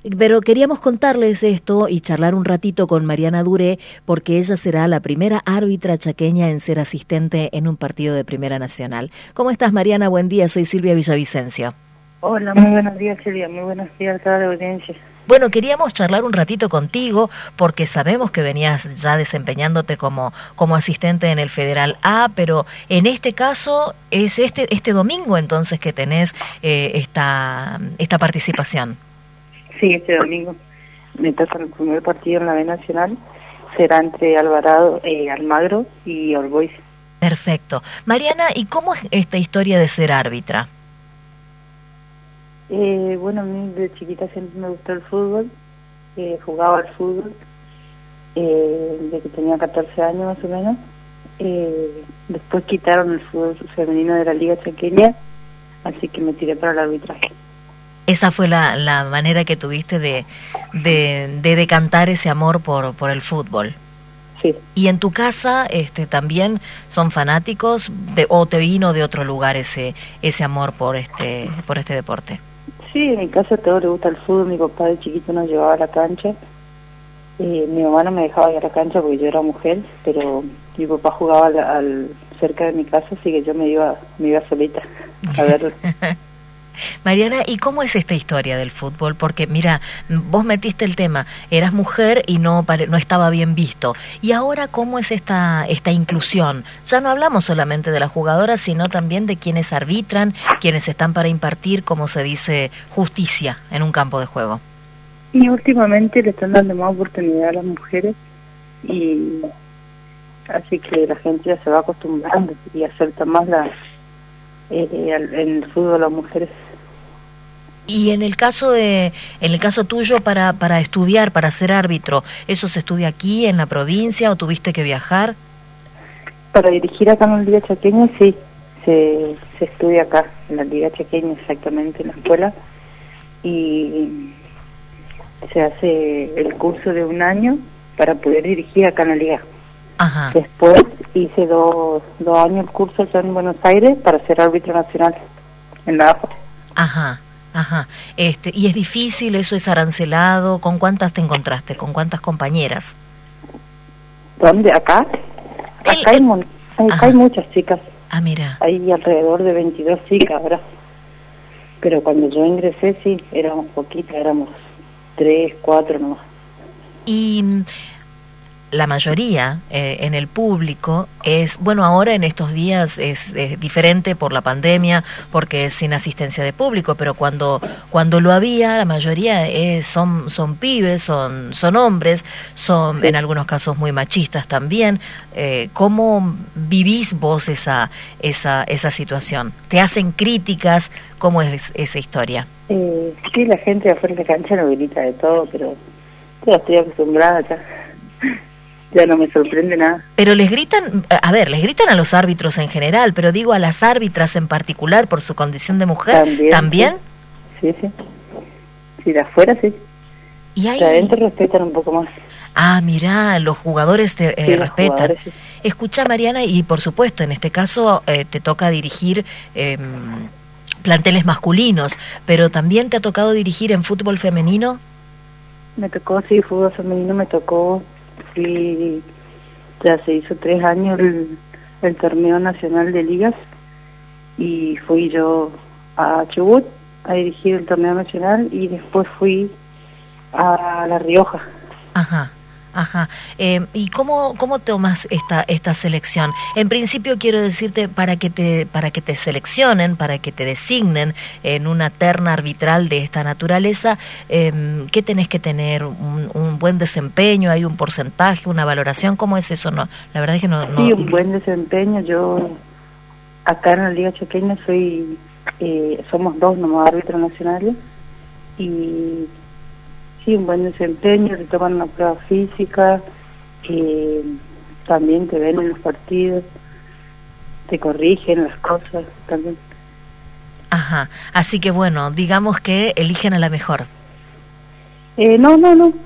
Pero queríamos contarles esto y charlar un ratito con Mariana Duré, porque ella será la primera árbitra chaqueña en ser asistente en un partido de Primera Nacional. ¿Cómo estás, Mariana? Buen día, soy Silvia Villavicencio. Hola, muy buenos días, Silvia, muy buenos días a toda la audiencia. Bueno, queríamos charlar un ratito contigo porque sabemos que venías ya desempeñándote como asistente en el Federal A, pero en este caso es este domingo entonces que tenés esta participación. Sí, este domingo me toca el primer partido en la B Nacional, será entre Almagro y All Boys. Perfecto. Mariana, ¿y cómo es esta historia de ser árbitra? Bueno, a mí de chiquita siempre me gustó el fútbol, jugaba al fútbol, desde que tenía 14 años más o menos. Después quitaron el fútbol femenino de la Liga Chaqueña, así que me tiré para el arbitraje. Esa fue la manera que tuviste de decantar ese amor por el fútbol. Sí. ¿Y en tu casa también son fanáticos o te vino de otro lugar ese amor por este deporte? Sí, en mi casa a todos les gusta el fútbol. Mi papá de chiquito nos llevaba a la cancha. Mi mamá no me dejaba ir a la cancha porque yo era mujer, pero mi papá jugaba cerca de mi casa, así que yo me iba solita a verlo. Mariana, ¿y cómo es esta historia del fútbol? Porque mira, vos metiste el tema, eras mujer y no estaba bien visto. Y ahora, ¿cómo es esta inclusión? Ya no hablamos solamente de las jugadoras, sino también de quienes arbitran, quienes están para impartir, como se dice, justicia en un campo de juego. Y últimamente le están dando más oportunidad a las mujeres, y así que la gente ya se va acostumbrando y acepta más en el fútbol las mujeres. Y en el caso tuyo para estudiar, para ser árbitro, ¿eso se estudia aquí en la provincia o tuviste que viajar? Para dirigir acá en la Liga Chaqueña, sí, se estudia acá en la Liga Chaqueña, exactamente en la escuela, y se hace el curso de 1 año para poder dirigir acá en la Liga. Ajá. Después hice dos años el curso allá en Buenos Aires para ser árbitro nacional en la AFA. Ajá. Ajá. ¿Y es difícil? ¿Eso es arancelado? ¿Con cuántas te encontraste? ¿Con cuántas compañeras? ¿Dónde? ¿Acá? Acá hay muchas chicas. Ah, mira. Hay alrededor de 22 chicas ahora. Pero cuando yo ingresé, sí, éramos poquitas, éramos 3, 4 nomás. Y la mayoría en el público es, bueno, ahora en estos días es diferente por la pandemia, porque es sin asistencia de público, pero cuando lo había, la mayoría son pibes, son hombres, son sí, en algunos casos muy machistas también. ¿Cómo vivís vos esa situación? ¿Te hacen críticas? ¿Cómo es esa historia? Sí, la gente de afuera de la cancha no grita de todo, pero yo estoy acostumbrada ya. Ya no me sorprende nada. Pero les gritan a los árbitros en general, pero digo a las árbitras en particular por su condición de mujer. ¿También? Sí. Sí, de afuera sí. ¿Y ahí? De adentro respetan un poco más. Ah, mirá, los jugadores te respetan. Jugadores, sí. Escucha, Mariana, y por supuesto, en este caso te toca dirigir planteles masculinos, pero ¿también te ha tocado dirigir en fútbol femenino? Me tocó, sí, fútbol femenino me tocó. Sí, ya se hizo 3 años el torneo nacional de ligas y fui yo a Chubut a dirigir el torneo nacional y después fui a La Rioja. Ajá. ¿Y cómo tomas esta selección? En principio quiero decirte para que te seleccionen, para que te designen en una terna arbitral de esta naturaleza, ¿qué tenés que tener? ¿Un buen desempeño? ¿Hay un porcentaje, una valoración? ¿Cómo es eso? No, la verdad es que no. Sí, un buen desempeño. Yo acá en la Liga Chaqueña somos 2 nomás árbitros nacionales y sí, un buen desempeño, te toman una prueba física, también te ven en los partidos, te corrigen las cosas también. Ajá, así que bueno, digamos que eligen a la mejor. No,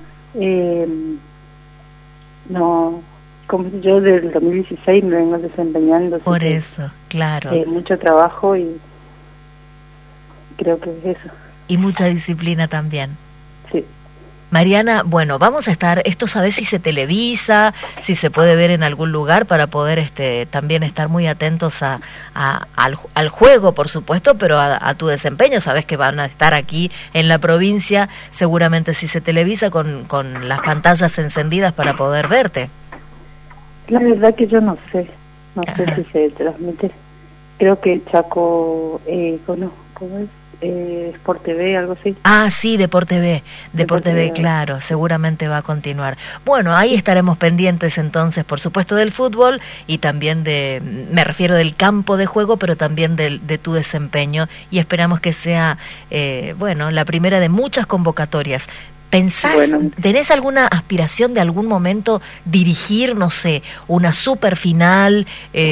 como yo del 2016 me vengo desempeñando. Por eso, claro. Mucho trabajo y creo que es eso. Y mucha disciplina también. Sí. Mariana, bueno, vamos a estar, esto sabés si se televisa, si se puede ver en algún lugar para poder también estar muy atentos al juego, por supuesto, pero a tu desempeño. Sabés que van a estar aquí en la provincia, seguramente si se televisa con las pantallas encendidas para poder verte. La verdad que yo no sé Ajá. si se transmite. Creo que Chaco, ¿cómo es? Sport TV, algo así. Ah, sí, Deporte B, Deporte B, claro, seguramente va a continuar. Bueno, ahí estaremos pendientes entonces, por supuesto, del fútbol y también me refiero del campo de juego, pero también de tu desempeño y esperamos que sea, la primera de muchas convocatorias. ¿Pensás, tenés alguna aspiración de algún momento dirigir, no sé, una super final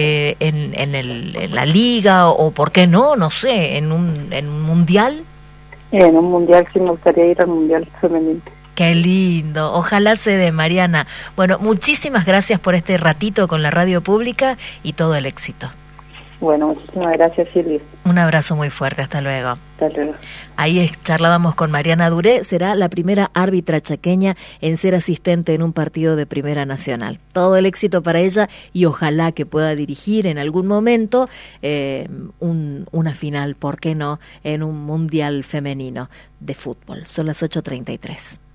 en la liga o por qué no sé, en un mundial? En un mundial, sí me gustaría ir al mundial femenino. Qué lindo, ojalá se dé, Mariana. Bueno, muchísimas gracias por este ratito con la radio pública y todo el éxito. Bueno, muchísimas gracias, Silvia. Un abrazo muy fuerte, hasta luego. Hasta luego. Ahí charlábamos con Mariana Duré, será la primera árbitra chaqueña en ser asistente en un partido de Primera Nacional. Todo el éxito para ella y ojalá que pueda dirigir en algún momento una final, ¿por qué no?, en un mundial femenino de fútbol. Son las 8:33.